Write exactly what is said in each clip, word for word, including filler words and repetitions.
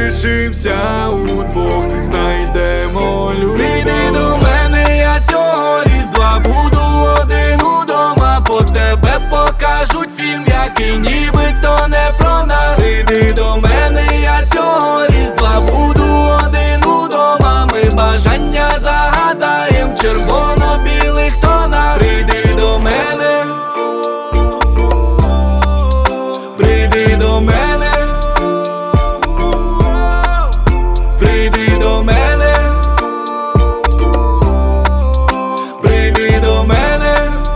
лишимся удвох, знайдемо любов. Прийди до мене, я цього різдва буду один удома, по тебе покажуть фільм, який нібито не про нас. Прийди до мене, я цього різдва буду один удома, ми бажання загадаєм в червоно-білих тонах. Прийди до мене, прийди до мене, прийди до мене, прийди до мене.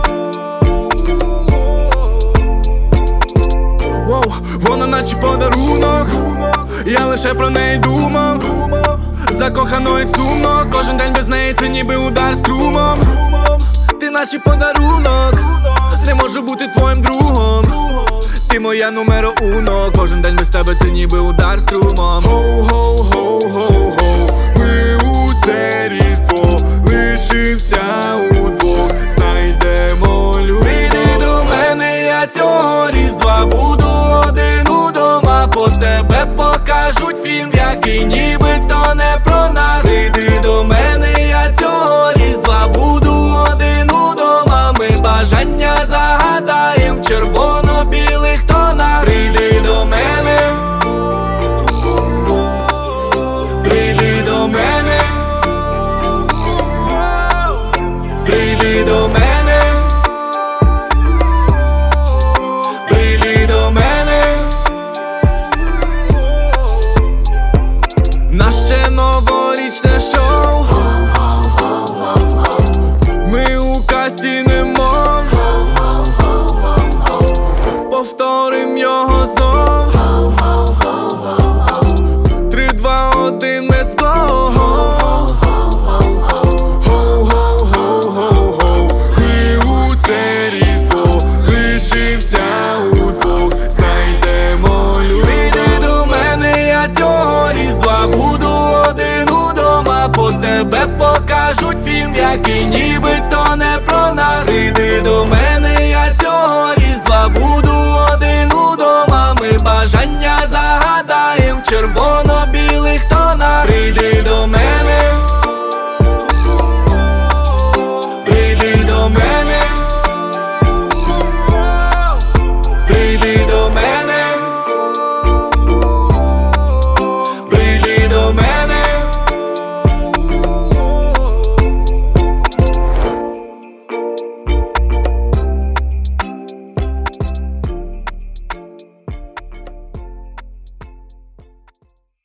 Воу, вона наче подарунок, я лише про неї думав. Закохано і сумно, кожен день без неї це ніби удар струмом. Ти наче подарунок, не можу бути твоїм другом. Ти моя номеро уно, кожен день без тебе це ніби удар струмом. Хоу-хоу-хоу-хоу-хоу, ми у це різдво лишимся удвох, знайдемо любов. Прийди до мене, я цього різдва буду один удома, по тебе покажуть фільм, який нібито не про нас. Прийди до мене, я цього різдва буду один удома, ми бажання загадаєм в червоно-білих тонах. Прийди до мене, прийди до мене, прийди до мене, прийди до мене. Наше новорічне шоу, ми у касті немов, повторим його знов. Три, два, один, let's go. Хоу-хоу-хоу-хоу-хоу, ми у це різдво лишимся удвох, знайдемо любов. Прийди до мене, я цього різдва буду один удома, по тебе покажуть фільм, який нібито не про нас.